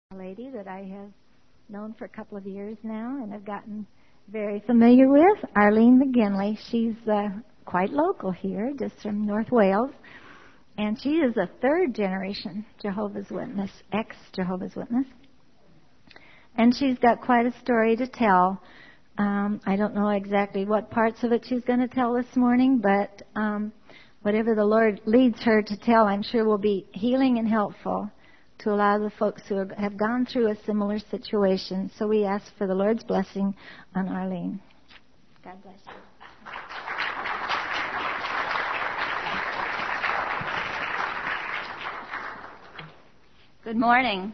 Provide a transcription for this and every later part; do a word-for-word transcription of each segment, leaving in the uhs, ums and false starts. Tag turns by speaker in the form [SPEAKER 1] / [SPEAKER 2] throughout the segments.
[SPEAKER 1] A lady that I have known for a couple of years now and have gotten very familiar with, Arlene McGinley. She's uh, quite local here, just from North Wales, and she is a third generation Jehovah's Witness, ex-Jehovah's Witness, and she's got quite a story to tell. Um, I don't know exactly what parts of it she's going to tell this morning, but um, whatever the Lord leads her to tell, I'm sure will be healing and helpful to a lot of the folks who have gone through a similar situation. So we ask for the Lord's blessing on Arlene. God bless you.
[SPEAKER 2] Good morning.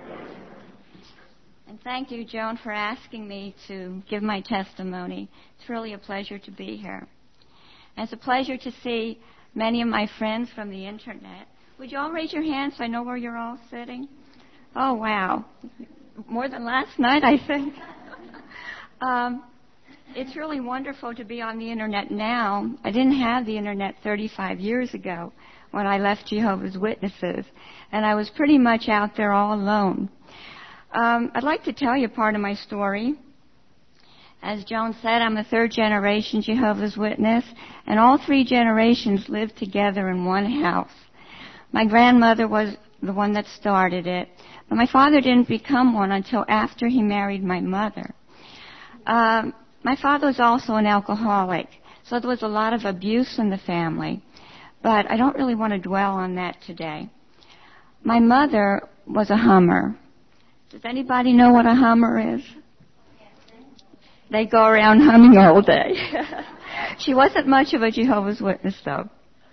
[SPEAKER 2] And thank you, Joan, for asking me to give my testimony. It's really a pleasure to be here. And it's a pleasure to see many of my friends from the Internet. Would you all raise your hands so I know where you're all sitting? Oh, wow. More than last night, I think. um, it's really wonderful to be on the Internet now. I didn't have the Internet thirty-five years ago when I left Jehovah's Witnesses, and I was pretty much out there all alone. Um, I'd like to tell you part of my story. As Joan said, I'm a third generation Jehovah's Witness, and all three generations lived together in one house. My grandmother was the one that started it, but my father didn't become one until after he married my mother. Um, my father was also an alcoholic, so there was a lot of abuse in the family, but I don't really want to dwell on that today. My mother was a hummer. Does anybody know what a hummer is? They go around humming all day. She wasn't much of a Jehovah's Witness, though.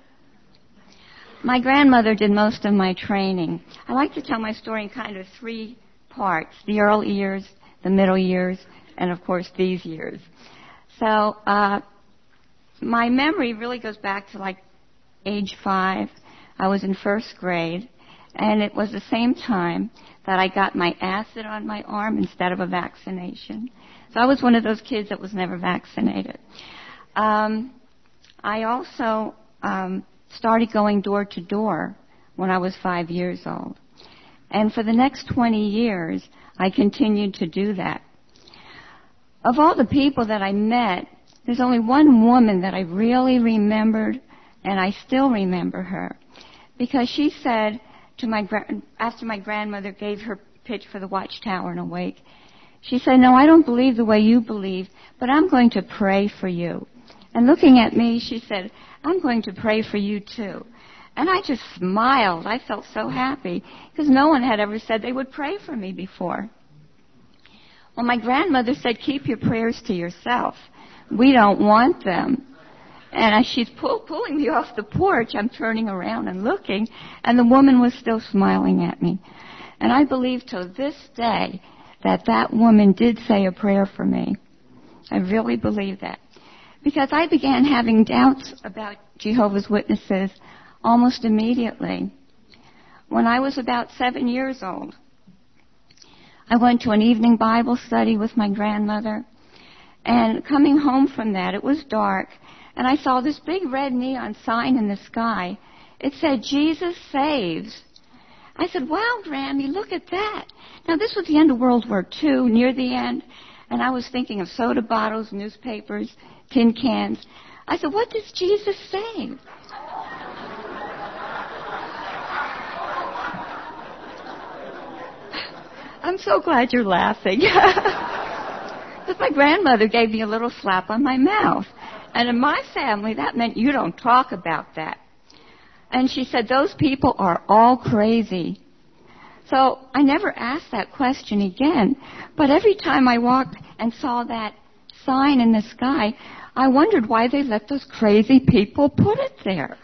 [SPEAKER 2] My grandmother did most of my training. I like to tell my story in kind of three parts: the early years, the middle years, and of course these years. So uh, my memory really goes back to like age five. I was in first grade, and it was the same time that I got my acid on my arm instead of a vaccination. So I was one of those kids that was never vaccinated. Um, I also um, started going door to door when I was five years old. And for the next twenty years, I continued to do that. Of all the people that I met, there's only one woman that I really remembered, and I still remember her, because she said to my gra- after my grandmother gave her pitch for the Watchtower and Awake, she said, "No, I don't believe the way you believe, but I'm going to pray for you." And looking at me, she said, "I'm going to pray for you too." And I just smiled. I felt so happy because no one had ever said they would pray for me before. Well, my grandmother said, "Keep your prayers to yourself. We don't want them." And as she's pull, pulling me off the porch, I'm turning around and looking, and the woman was still smiling at me. And I believe to this day that that woman did say a prayer for me. I really believe that. Because I began having doubts about Jehovah's Witnesses almost immediately. When I was about seven years old, I went to an evening Bible study with my grandmother. And coming home from that, it was dark, and I saw this big red neon sign in the sky. It said, "Jesus saves." I said, "Wow, Grammy, look at that." Now, this was the end of World War Two, near the end, and I was thinking of soda bottles, newspapers, tin cans. I said, "What does Jesus save?" I'm so glad you're laughing. Because my grandmother gave me a little slap on my mouth. And in my family, that meant you don't talk about that. And she said, "Those people are all crazy." So I never asked that question again. But every time I walked and saw that sign in the sky, I wondered why they let those crazy people put it there.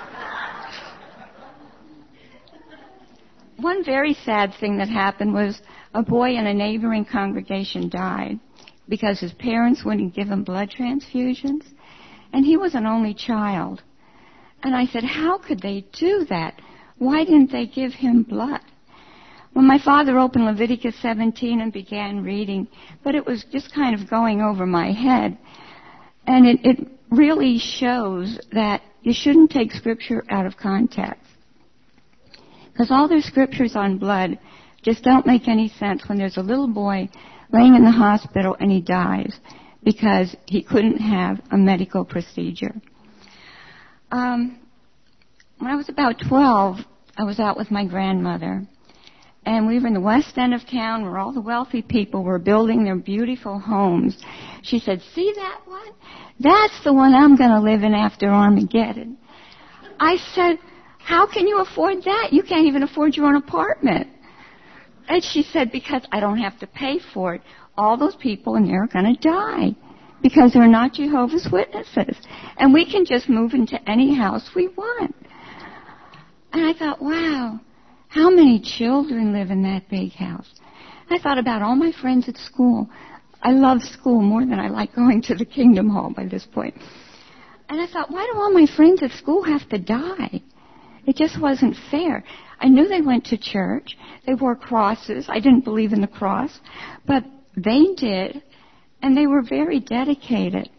[SPEAKER 2] One very sad thing that happened was a boy in a neighboring congregation died because his parents wouldn't give him blood transfusions, and he was an only child. And I said, how could they do that? Why didn't they give him blood? Well, my father opened Leviticus seventeen and began reading, but it was just kind of going over my head. And it, it really shows that you shouldn't take Scripture out of context. Because all their Scriptures on blood just don't make any sense when there's a little boy laying in the hospital and he dies because he couldn't have a medical procedure. Um, when I was about twelve, I was out with my grandmother, and we were in the west end of town where all the wealthy people were building their beautiful homes. She said, "See that one? That's the one I'm going to live in after Armageddon." I said, "How can you afford that? You can't even afford your own apartment." And she said, "Because I don't have to pay for it. All those people in there are going to die because they're not Jehovah's Witnesses. And we can just move into any house we want." And I thought, wow, how many children live in that big house? I thought about all my friends at school. I love school more than I like going to the Kingdom Hall by this point. And I thought, why do all my friends at school have to die? It just wasn't fair. I knew they went to church. They wore crosses. I didn't believe in the cross, but they did, and they were very dedicated.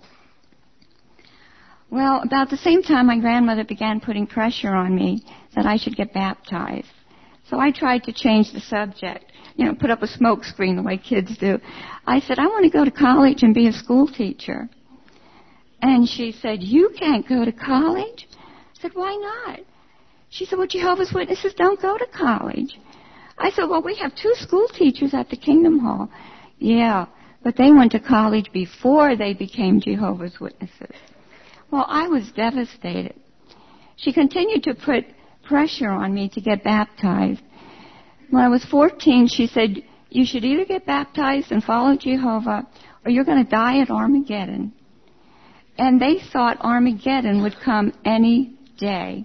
[SPEAKER 2] Well, about the same time, my grandmother began putting pressure on me that I should get baptized. So I tried to change the subject, you know, put up a smoke screen the way kids do. I said, "I want to go to college and be a school teacher." And she said, "You can't go to college?" I said, "Why not?" She said, "Well, Jehovah's Witnesses don't go to college." I said, "Well, we have two school teachers at the Kingdom Hall." "Yeah, but they went to college before they became Jehovah's Witnesses." Well, I was devastated. She continued to put pressure on me to get baptized. When I was fourteen, she said, "You should either get baptized and follow Jehovah, or you're going to die at Armageddon." And they thought Armageddon would come any day.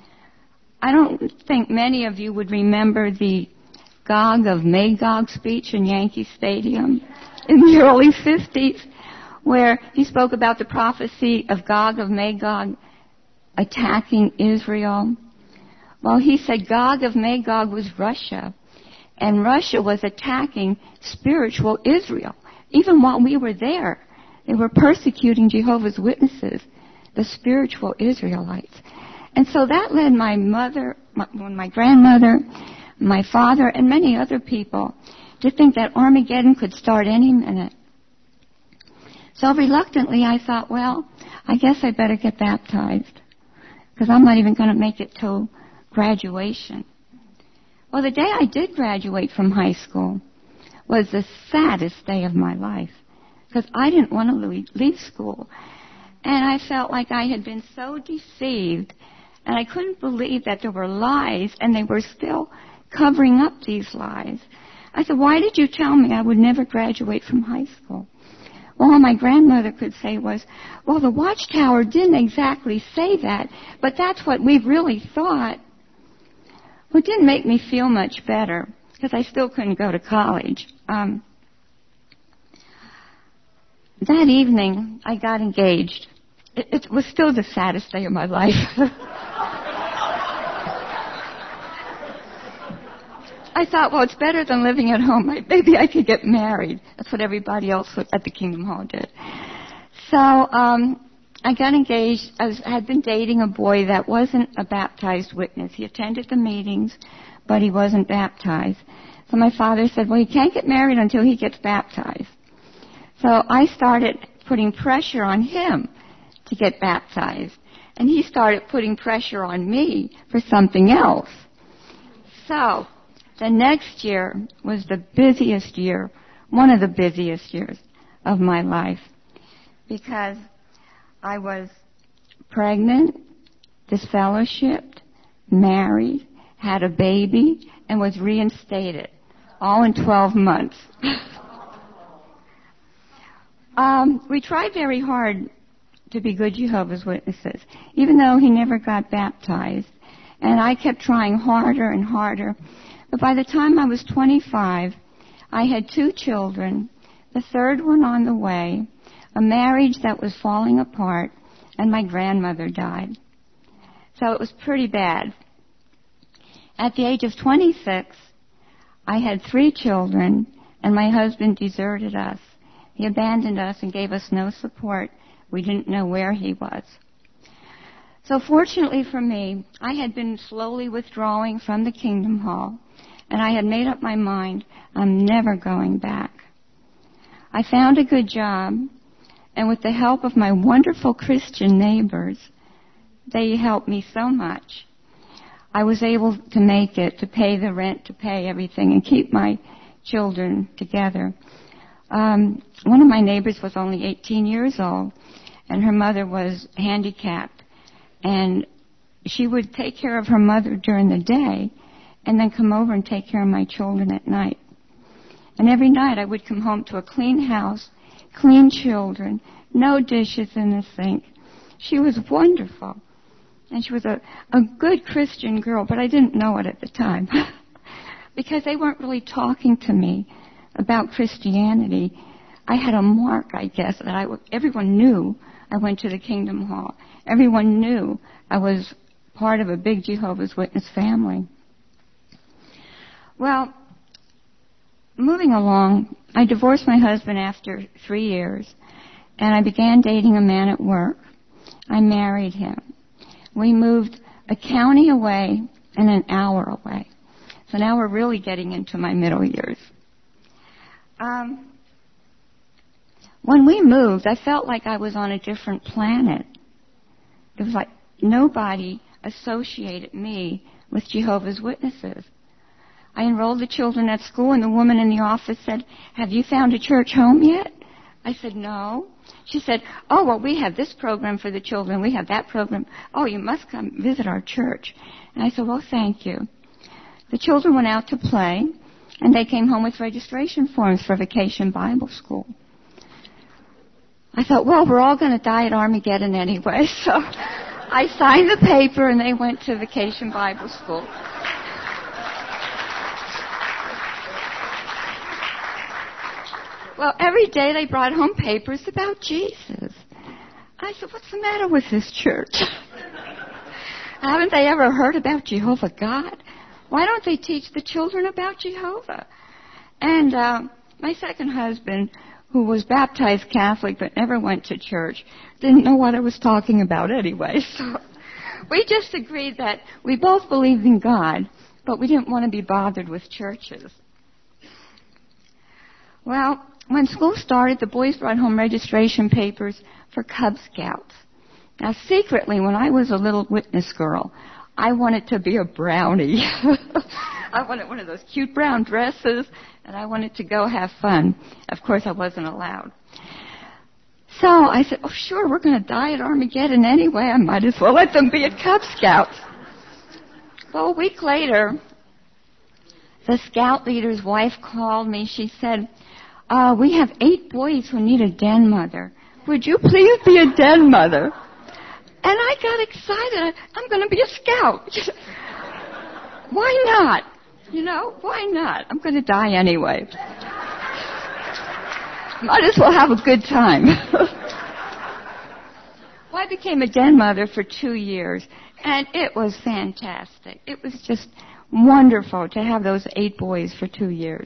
[SPEAKER 2] I don't think many of you would remember the Gog of Magog speech in Yankee Stadium in the early fifties, where he spoke about the prophecy of Gog of Magog attacking Israel. Well, he said Gog of Magog was Russia, and Russia was attacking spiritual Israel. Even while we were there, they were persecuting Jehovah's Witnesses, the spiritual Israelites. And so that led my mother, my, my grandmother, my father, and many other people to think that Armageddon could start any minute. So reluctantly, I thought, well, I guess I better get baptized, because I'm not even going to make it till graduation. Well, the day I did graduate from high school was the saddest day of my life, because I didn't want to leave school. And I felt like I had been so deceived, and I couldn't believe that there were lies, and they were still covering up these lies. I said, "Why did you tell me I would never graduate from high school?" Well, all my grandmother could say was, "Well, the Watchtower didn't exactly say that, but that's what we really thought." Well, it didn't make me feel much better, because I still couldn't go to college. Um, that evening, I got engaged. It, it was still the saddest day of my life. I thought, well, it's better than living at home. Maybe I could get married. That's what everybody else at the Kingdom Hall did. So um, I got engaged. I was, had been dating a boy that wasn't a baptized witness. He attended the meetings, but he wasn't baptized. So my father said, well, he can't get married until he gets baptized. So I started putting pressure on him to get baptized. And he started putting pressure on me for something else. So the next year was the busiest year, one of the busiest years of my life, because I was pregnant, disfellowshipped, married, had a baby, and was reinstated, all in twelve months. um, we tried very hard to be good Jehovah's Witnesses, even though he never got baptized. And I kept trying harder and harder. But by the time I was twenty-five, I had two children, the third one on the way, a marriage that was falling apart, and my grandmother died. So it was pretty bad. At the age of twenty-six, I had three children, and my husband deserted us. He abandoned us and gave us no support. We didn't know where he was. So fortunately for me, I had been slowly withdrawing from the Kingdom Hall, and I had made up my mind I'm never going back. I found a good job, and with the help of my wonderful Christian neighbors, they helped me so much. I was able to make it, to pay the rent, to pay everything, and keep my children together. Um, one of my neighbors was only eighteen years old, and her mother was handicapped. And she would take care of her mother during the day and then come over and take care of my children at night. And every night I would come home to a clean house, clean children, no dishes in the sink. She was wonderful. And she was a, a good Christian girl, but I didn't know it at the time. Because they weren't really talking to me about Christianity. I had a mark, I guess, that I w- everyone knew I went to the Kingdom Hall. Everyone knew I was part of a big Jehovah's Witness family. Well, moving along, I divorced my husband after three years, and I began dating a man at work. I married him. We moved a county away and an hour away. So now we're really getting into my middle years. Um, when we moved, I felt like I was on a different planet. It was like nobody associated me with Jehovah's Witnesses. I enrolled the children at school, and the woman in the office said, "Have you found a church home yet?" I said, "No." She said, "Oh, well, we have this program for the children. We have that program. Oh, you must come visit our church." And I said, "Well, thank you." The children went out to play, and they came home with registration forms for Vacation Bible School. I thought, well, we're all going to die at Armageddon anyway, so I signed the paper, and they went to Vacation Bible School. Well, every day they brought home papers about Jesus. I said, what's the matter with this church? Haven't they ever heard about Jehovah God? Why don't they teach the children about Jehovah? And uh, my second husband, who was baptized Catholic but never went to church, didn't know what I was talking about anyway. So we just agreed that we both believed in God, but we didn't want to be bothered with churches. Well, when school started, the boys brought home registration papers for Cub Scouts. Now, secretly, when I was a little witness girl, I wanted to be a brownie. I wanted one of those cute brown dresses, and I wanted to go have fun. Of course, I wasn't allowed. So I said, oh, sure, we're going to die at Armageddon anyway. I might as well let them be at Cub Scouts. Well, a week later, the scout leader's wife called me. She said, uh, we have eight boys who need a den mother. Would you please be a den mother? And I got excited. I'm going to be a scout. Why not? You know, why not? I'm going to die anyway. Might as well have a good time. Well, I became a den mother for two years, and it was fantastic. It was just wonderful to have those eight boys for two years.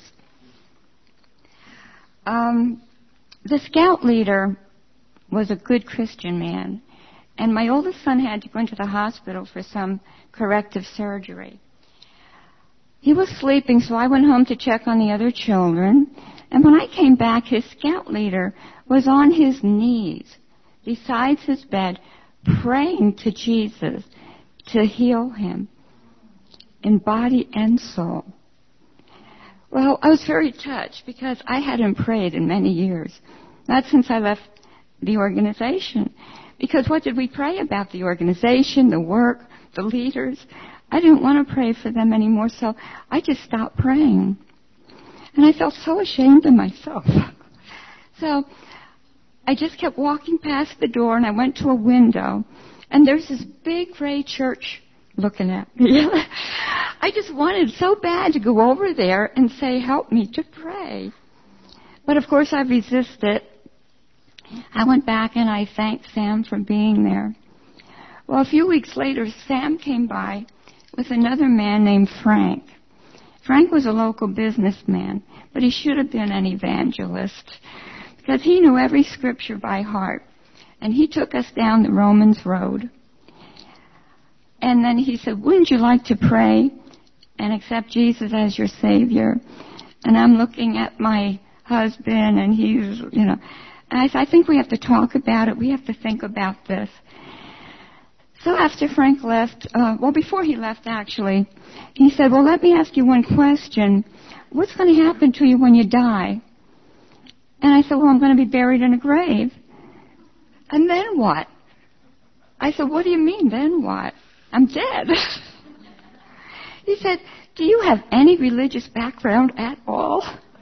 [SPEAKER 2] Um, the scout leader was a good Christian man, and my oldest son had to go into the hospital for some corrective surgery. He was sleeping, so I went home to check on the other children, and when I came back, his scout leader was on his knees beside his bed praying to Jesus to heal him in body and soul. Well, I was very touched because I hadn't prayed in many years, not since I left the organization. Because what did we pray about? The organization, the work, the leaders. I didn't want to pray for them anymore, so I just stopped praying. And I felt so ashamed of myself. So I just kept walking past the door, and I went to a window, and there's this big gray church looking at me. I just wanted so bad to go over there and say, help me to pray. But of course I resisted. I went back and I thanked Sam for being there. Well, a few weeks later, Sam came by with another man named Frank. Frank was a local businessman, but he should have been an evangelist because he knew every scripture by heart. And he took us down the Romans road. And then he said, wouldn't you like to pray and accept Jesus as your Savior. And I'm looking at my husband, and he's, you know, and I said, I think we have to talk about it. We have to think about this. So after Frank left, uh, well, before he left, actually, he said, well, let me ask you one question. What's going to happen to you when you die? And I said, well, I'm going to be buried in a grave. And then what? I said, what do you mean, then what? I'm dead. He said, do you have any religious background at all?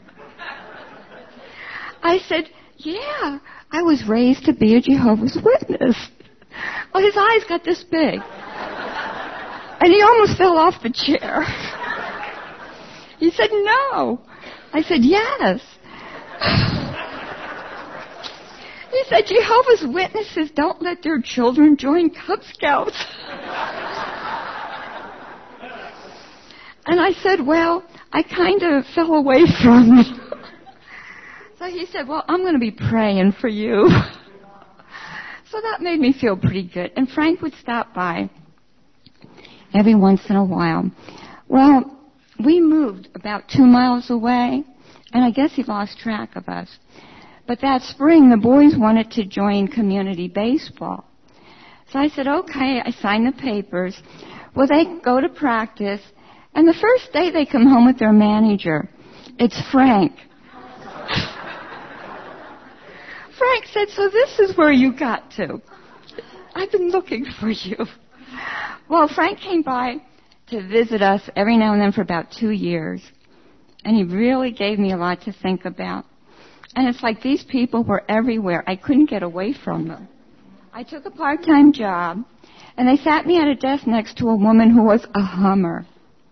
[SPEAKER 2] I said, yeah, I was raised to be a Jehovah's Witness. Well, his eyes got this big. And he almost fell off the chair. He said, no. I said, yes. He said, Jehovah's Witnesses don't let their children join Cub Scouts. And I said, well, I kind of fell away from it. So he said, well, I'm going to be praying for you. So that made me feel pretty good. And Frank would stop by every once in a while. Well, we moved about two miles away, and I guess he lost track of us. But that spring, the boys wanted to join community baseball. So I said, okay, I signed the papers. Well, they go to practice, and the first day they come home with their manager. It's Frank. Frank said, so this is where you got to. I've been looking for you. Well, Frank came by to visit us every now and then for about two years. And he really gave me a lot to think about. And it's like these people were everywhere. I couldn't get away from them. I took a part-time job, and they sat me at a desk next to a woman who was a hummer.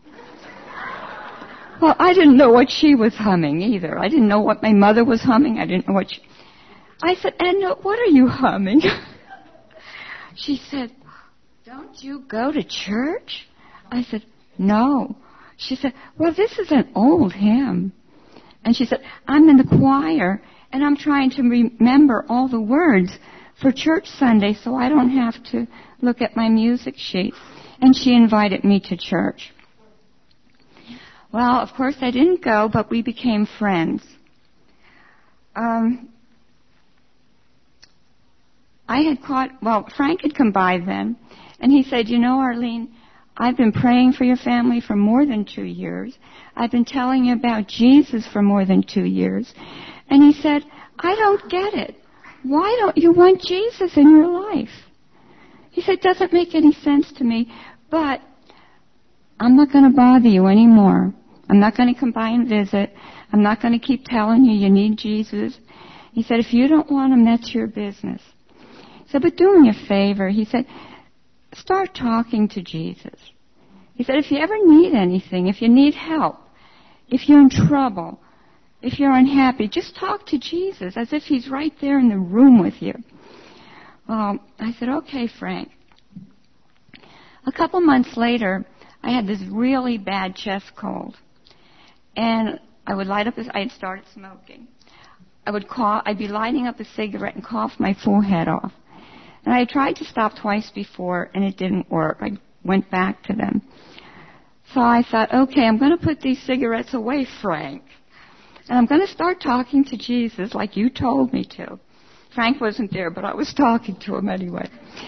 [SPEAKER 2] Well, I didn't know what she was humming either. I didn't know what my mother was humming. I didn't know what she... I said, Edna, what are you humming? She said, don't you go to church? I said, no. She said, well, this is an old hymn. And she said, I'm in the choir, and I'm trying to remember all the words for church Sunday so I don't have to look at my music sheet. And she invited me to church. Well, of course, I didn't go, but we became friends. Um, I had caught, well, Frank had come by then, and he said, you know, Arlene, I've been praying for your family for more than two years. I've been telling you about Jesus for more than two years. And he said, I don't get it. Why don't you want Jesus in your life? He said, it doesn't make any sense to me, but I'm not going to bother you anymore. I'm not going to come by and visit. I'm not going to keep telling you you need Jesus. He said, if you don't want him, that's your business. He said, but do me a favor. He said, start talking to Jesus. He said, if you ever need anything, if you need help, if you're in trouble, if you're unhappy, just talk to Jesus as if he's right there in the room with you. Well, I said, okay, Frank. A couple months later, I had this really bad chest cold. And I would light up, a, I had started smoking. I would cough, I'd be lighting up a cigarette and cough my forehead off. And I tried to stop twice before, and it didn't work. I went back to them. So I thought, okay, I'm going to put these cigarettes away, Frank. And I'm going to start talking to Jesus like you told me to. Frank wasn't there, but I was talking to him anyway.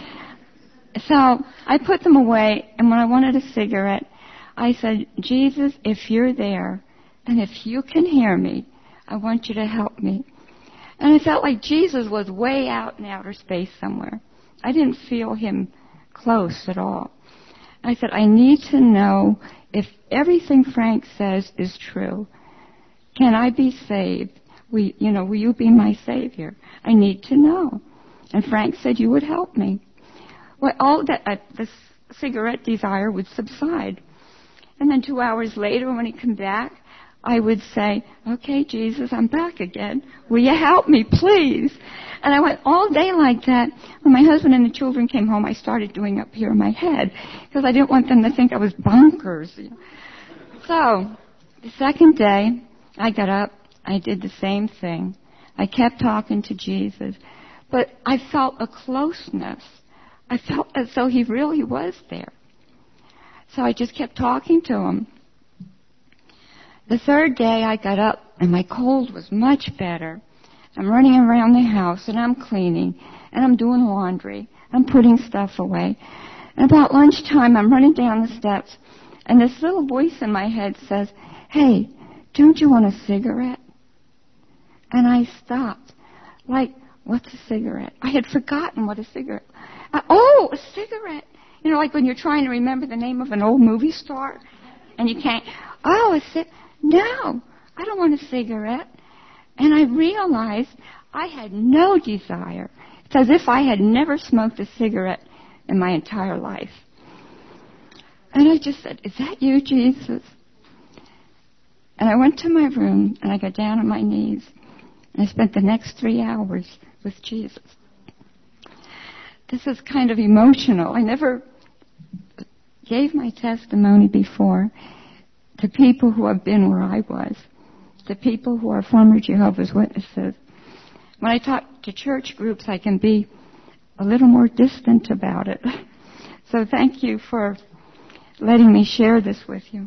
[SPEAKER 2] So I put them away, and when I wanted a cigarette, I said, Jesus, if you're there, and if you can hear me, I want you to help me. And I felt like Jesus was way out in outer space somewhere. I didn't feel him close at all. I said, I need to know if everything Frank says is true. Can I be saved? Will, you know, will you be my Savior? I need to know. And Frank said you would help me. Well, all that, uh, the cigarette desire would subside. And then two hours later, when he came back, I would say, okay, Jesus, I'm back again. Will you help me, please? And I went all day like that. When my husband and the children came home, I started doing up here in my head because I didn't want them to think I was bonkers. So the second day, I got up. I did the same thing. I kept talking to Jesus. But I felt a closeness. I felt as though he really was there. So I just kept talking to him. The third day I got up and my cold was much better. I'm running around the house and I'm cleaning and I'm doing laundry. I'm putting stuff away. And about lunchtime I'm running down the steps and this little voice in my head says, "Hey, don't you want a cigarette?" And I stopped. Like, what's a cigarette? I had forgotten what a cigarette. Uh, oh, a cigarette. You know, like when you're trying to remember the name of an old movie star and you can't. Oh, a cigarette. No, I don't want a cigarette. And I realized I had no desire. It's as if I had never smoked a cigarette in my entire life. And I just said, "Is that you, Jesus?" And I went to my room and I got down on my knees. And I spent the next three hours with Jesus. This is kind of emotional. I never gave my testimony before to people who have been where I was, to people who are former Jehovah's Witnesses. When I talk to church groups, I can be a little more distant about it. So thank you for letting me share this with you.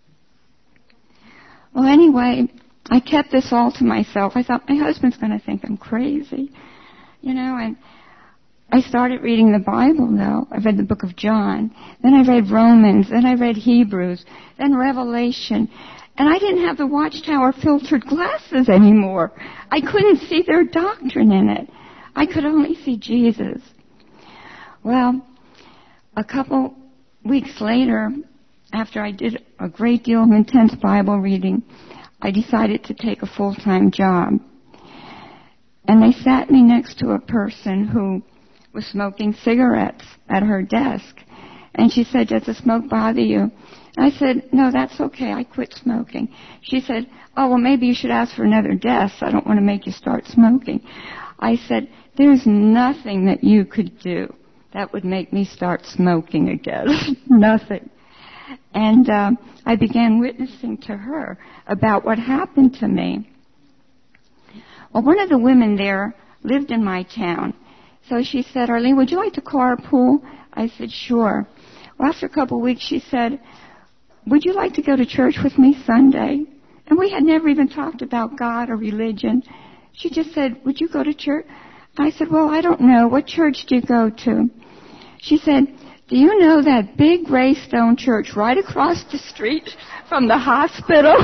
[SPEAKER 2] Well, anyway, I kept this all to myself. I thought, my husband's going to think I'm crazy, you know, and I started reading the Bible, though. I read the book of John. Then I read Romans. Then I read Hebrews. Then Revelation. And I didn't have the Watchtower filtered glasses anymore. I couldn't see their doctrine in it. I could only see Jesus. Well, a couple weeks later, after I did a great deal of intense Bible reading, I decided to take a full-time job. And they sat me next to a person who was smoking cigarettes at her desk. And she said, "Does the smoke bother you?" I said, "No, that's okay. I quit smoking." She said, "Oh, well, maybe you should ask for another desk. I don't want to make you start smoking." I said, "There's nothing that you could do that would make me start smoking again." Nothing. And uh, I began witnessing to her about what happened to me. Well, one of the women there lived in my town. So she said, "Arlene, would you like to carpool?" I said, "Sure." Well, after a couple of weeks, she said, "Would you like to go to church with me Sunday?" And we had never even talked about God or religion. She just said, "Would you go to church?" I said, "Well, I don't know. What church do you go to?" She said, "Do you know that big gray stone church right across the street from the hospital?"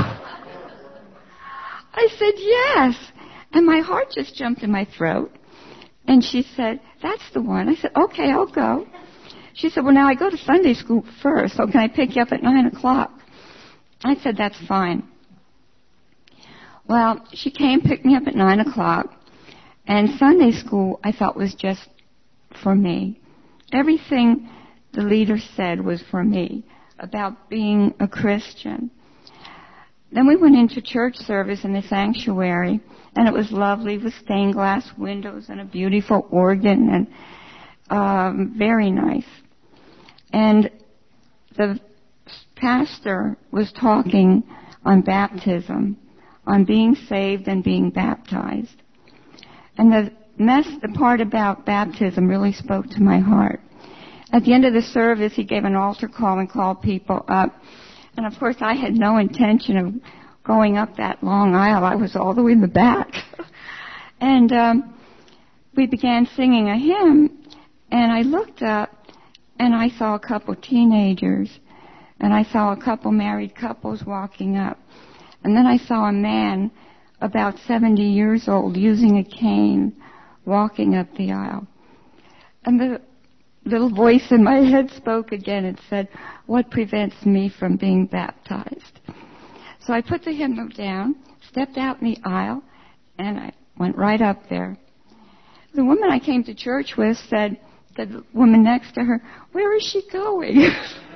[SPEAKER 2] I said, "Yes." And my heart just jumped in my throat. And she said, "That's the one." I said, "Okay, I'll go." She said, "Well, now I go to Sunday school first, so can I pick you up at nine o'clock? I said, "That's fine." Well, she came, picked me up at nine o'clock, and Sunday school I thought was just for me. Everything the leader said was for me about being a Christian. Then we went into church service in the sanctuary, and it was lovely with stained glass windows and a beautiful organ, and um, very nice. And the pastor was talking on baptism, on being saved and being baptized. And the mess, the part about baptism really spoke to my heart. At the end of the service, he gave an altar call and called people up. And of course, I had no intention of going up that long aisle. I was all the way in the back. And um, we began singing a hymn, and I looked up, and I saw a couple teenagers, and I saw a couple married couples walking up. And then I saw a man about seventy years old using a cane walking up the aisle. And the little voice in my head spoke again and said, "What prevents me from being baptized?" So I put the hymnal down, stepped out in the aisle, and I went right up there. The woman I came to church with said to the woman next to her, "Where is she going?"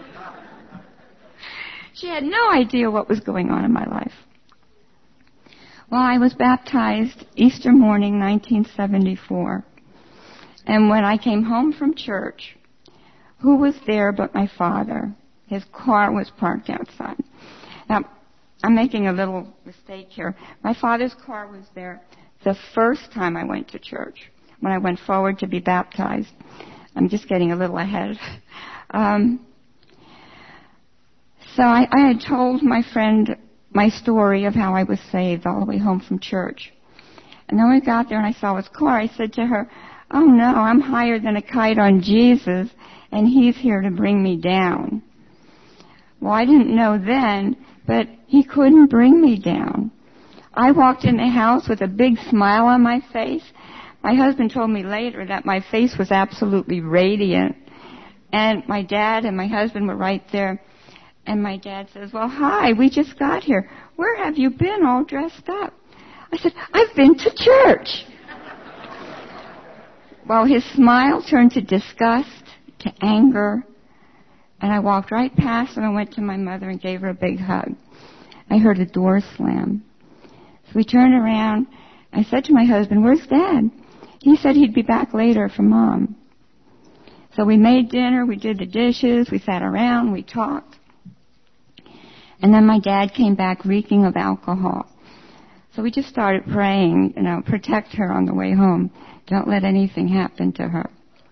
[SPEAKER 2] She had no idea what was going on in my life. Well, I was baptized Easter morning, nineteen seventy-four. And when I came home from church, who was there but my father? His car was parked outside. Now, I'm making a little mistake here. My father's car was there the first time I went to church, when I went forward to be baptized. I'm just getting a little ahead. Um, so I, I had told my friend my story of how I was saved all the way home from church. And then we got there and I saw his car. I said to her, "Oh no, I'm higher than a kite on Jesus, and he's here to bring me down." Well, I didn't know then, but he couldn't bring me down. I walked in the house with a big smile on my face. My husband told me later that my face was absolutely radiant. And my dad and my husband were right there. And my dad says, "Well, hi, we just got here. Where have you been all dressed up?" I said, "I've been to church." Well, his smile turned to disgust, to anger, and I walked right past him and went to my mother and gave her a big hug. I heard a door slam. So we turned around. I said to my husband, "Where's Dad?" He said he'd be back later for Mom. So we made dinner, we did the dishes, we sat around, we talked. And then my dad came back reeking of alcohol. So we just started praying, you know, protect her on the way home. Don't let anything happen to her.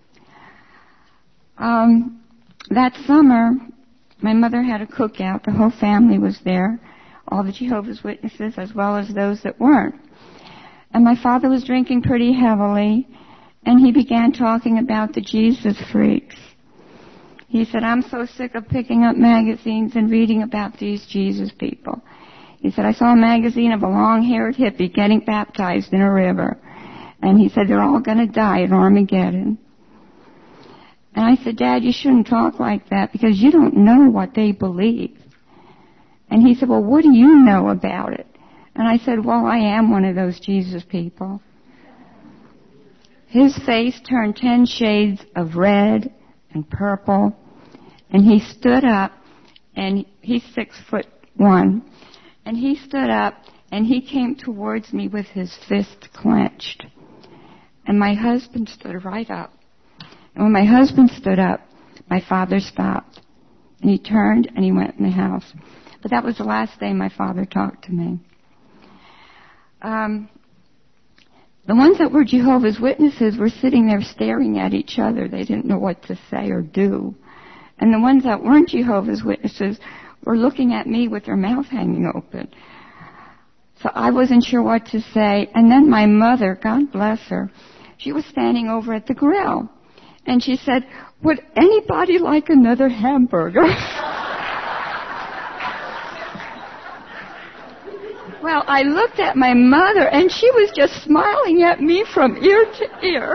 [SPEAKER 2] Um, that summer, my mother had a cookout. The whole family was there, all the Jehovah's Witnesses as well as those that weren't. And my father was drinking pretty heavily, and he began talking about the Jesus freaks. He said, "I'm so sick of picking up magazines and reading about these Jesus people." He said, "I saw a magazine of a long-haired hippie getting baptized in a river. And he said, they're all going to die at Armageddon." And I said, "Dad, you shouldn't talk like that because you don't know what they believe." And he said, "Well, what do you know about it?" And I said, "Well, I am one of those Jesus people." His face turned ten shades of red and purple, and he stood up, and he's six foot one, and he stood up, and he came towards me with his fist clenched. And my husband stood right up. And when my husband stood up, my father stopped, and he turned and he went in the house. But that was the last day my father talked to me. Um, the ones that were Jehovah's Witnesses were sitting there staring at each other. They didn't know what to say or do. And the ones that weren't Jehovah's Witnesses were looking at me with their mouth hanging open. So I wasn't sure what to say. And then my mother, God bless her, she was standing over at the grill. And she said, "Would anybody like another hamburger?" Well, I looked at my mother, and she was just smiling at me from ear to ear.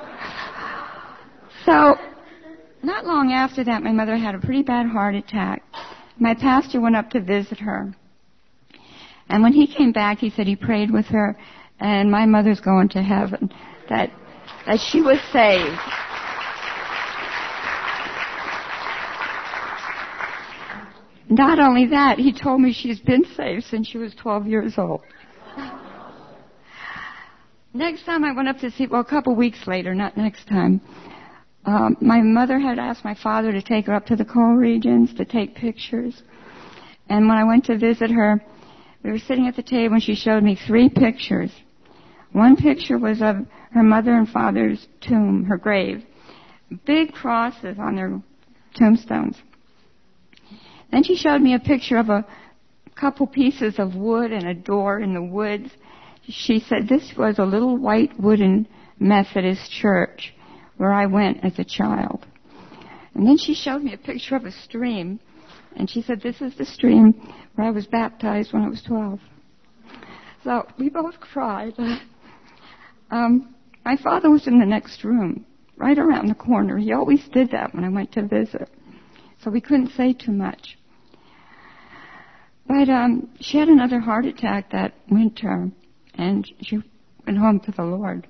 [SPEAKER 2] So, not long after that, my mother had a pretty bad heart attack. My pastor went up to visit her. And when he came back, he said he prayed with her, and my mother's going to heaven, that, that she was saved. Not only that, he told me she's been saved since she was twelve years old. Next time I went up to see, well, a couple weeks later, not next time, um, my mother had asked my father to take her up to the coal regions to take pictures. And when I went to visit her, we were sitting at the table and she showed me three pictures. One picture was of her mother and father's tomb, her grave. Big crosses on their tombstones. Then she showed me a picture of a couple pieces of wood and a door in the woods. She said this was a little white wooden Methodist church where I went as a child. And then she showed me a picture of a stream. And she said, "This is the stream where I was baptized when I was twelve. So we both cried. Um, my father was in the next room, right around the corner. He always did that when I went to visit. So we couldn't say too much. But um, she had another heart attack that winter, and she went home to the Lord.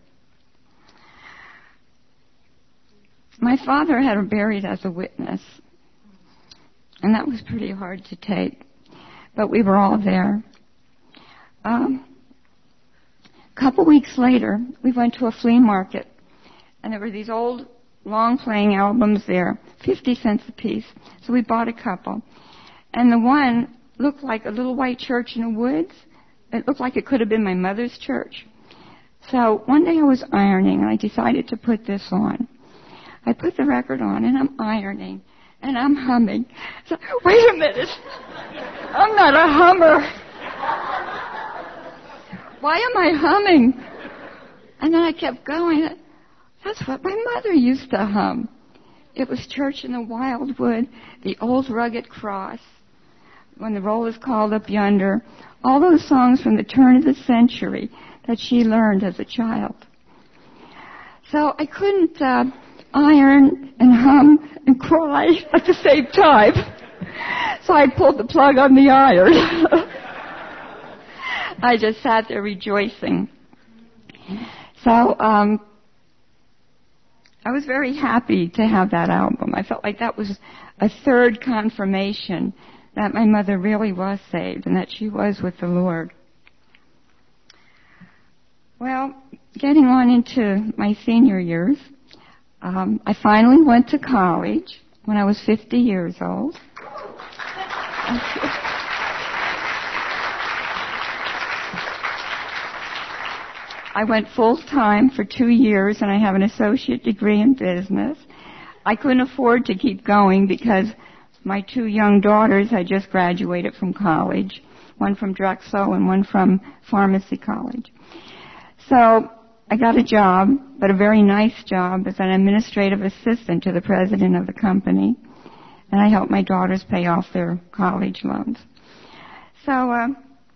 [SPEAKER 2] My father had her buried as a witness, and that was pretty hard to take. But we were all there. Um, a couple weeks later, we went to a flea market, and there were these old long-playing albums there, fifty cents a piece. So we bought a couple. And the one looked like a little white church in the woods. It looked like it could have been my mother's church. So one day I was ironing, and I decided to put this on. I put the record on, and I'm ironing, and I'm humming. So, wait a minute. I'm not a hummer. why am I humming? And then I kept going. That's what my mother used to hum. It was Church in the Wildwood, The Old Rugged Cross, When the Roll is Called Up Yonder, all those songs from the turn of the century that she learned as a child. So I couldn't uh, iron and hum and cry at the same time. So I pulled the plug on the iron. I just sat there rejoicing. So um, I was very happy to have that album. I felt like that was a third confirmation that my mother really was saved and that she was with the Lord. Well, getting on into my senior years, um, I finally went to college when I was fifty years old. I went full-time for two years, and I have an associate degree in business. I couldn't afford to keep going because my two young daughters had just graduated from college, one from Drexel and one from pharmacy college. So I got a job, but a very nice job, as an administrative assistant to the president of the company, and I helped my daughters pay off their college loans. So uh,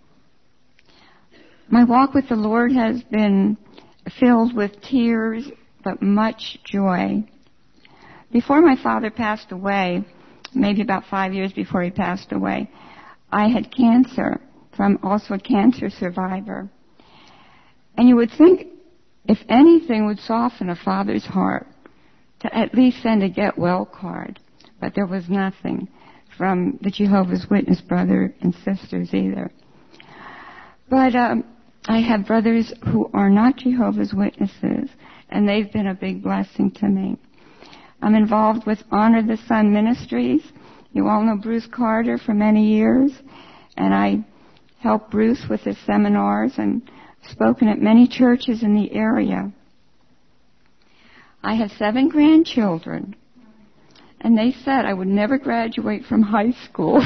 [SPEAKER 2] my walk with the Lord has been filled with tears, but much joy. Before my father passed away, maybe about five years before he passed away, I had cancer, so I'm also a cancer survivor. And you would think if anything would soften a father's heart, to at least send a get well card. But there was nothing from the Jehovah's Witness brother and sisters either. But um, I have brothers who are not Jehovah's Witnesses, and they've been a big blessing to me. I'm involved with Honor the Son Ministries. You all know Bruce Carter for many years, and I helped Bruce with his seminars and spoken at many churches in the area. I have seven grandchildren, and they said I would never graduate from high school.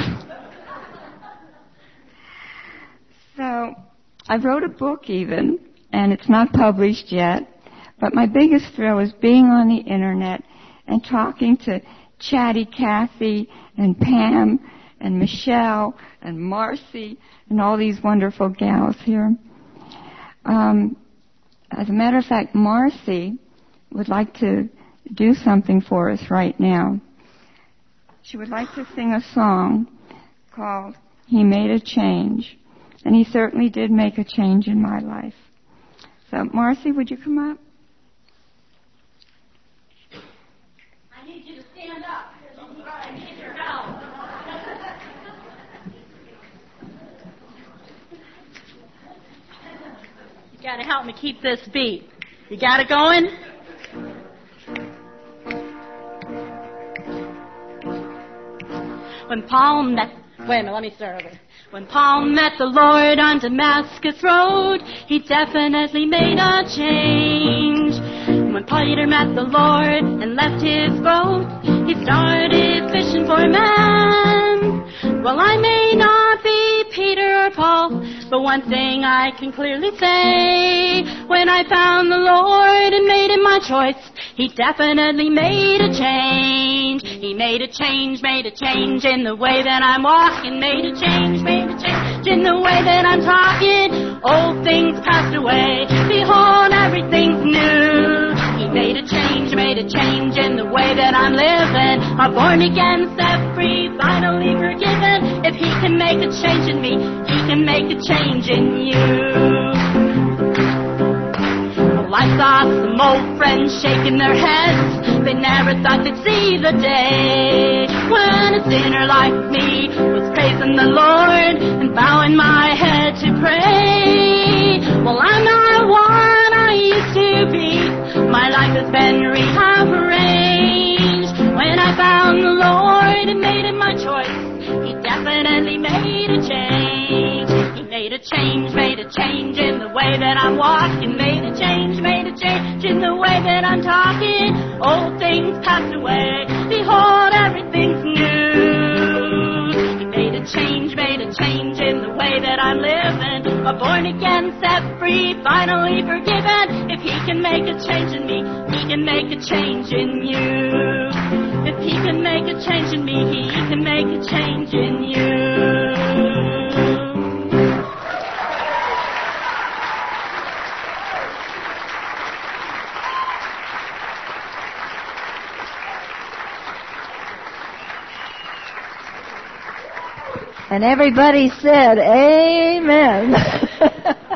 [SPEAKER 2] So I wrote a book even, and it's not published yet, but my biggest thrill is being on the internet and talking to Chatty Cathy and Pam and Michelle and Marcy and all these wonderful gals here. Um, as a matter of fact, Marcy would like to do something for us right now. She would like to sing a song called He Made a Change. And he certainly did make a change in my life. So, Marcy, would you come up?
[SPEAKER 3] I need you to stand up. I need your help. You got to help me keep this beat. You got it going? When Paul met, wait a minute, let me start over. When Paul met the Lord on Damascus Road, he definitely made a change. When Peter met the Lord and left his boat, he started fishing for men. Well, I may not be Peter or Paul, but one thing I can clearly say, when I found the Lord and made him my choice, he definitely made a change. He made a change, made a change in the way that I'm walking, made a change, made a change in the way that I'm talking. Old things passed away, behold, everything's new. He made a change, made a change in the way that I'm living. I'm born again, set free, finally forgiven. If he can make a change in me, he can make a change in you. I saw some old friends shaking their heads. They never thought they'd see the day when a sinner like me was praising the Lord and bowing my head to pray. Well, I'm not what I used to be. My life has been rearranged. When I found the Lord and made him my choice, he definitely made a change. He made a change, made a change in the way that I'm walking, made a change, made a change in the way that I'm talking. Old things passed away, behold, everything's new. He made a change, made a change in the way that I'm living. A born again, set free, finally forgiven. If he can make a change in me, he can make a change in you. If he can make a change in me, he can make a change in you.
[SPEAKER 1] And everybody said, amen.